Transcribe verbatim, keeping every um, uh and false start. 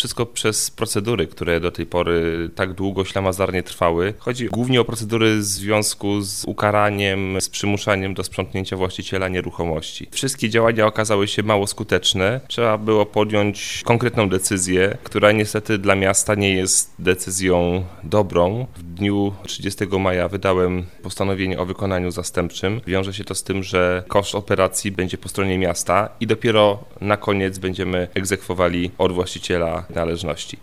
wszystko przez procedury, które do tej pory tak długo ślamazarnie trwały. Chodzi głównie o procedury w związku z ukaraniem, z przymuszaniem do sprzątnięcia właściciela nieruchomości. Wszystkie działania okazały się mało skuteczne. Trzeba było podjąć konkretną decyzję, która niestety dla miasta nie jest decyzją dobrą. W dniu trzydziestego maja wydałem postanowienie o wykonaniu zastępczym. Wiąże się to z tym, że koszt operacji będzie po stronie miasta i dopiero na koniec będziemy egzekwowali od właściciela należności.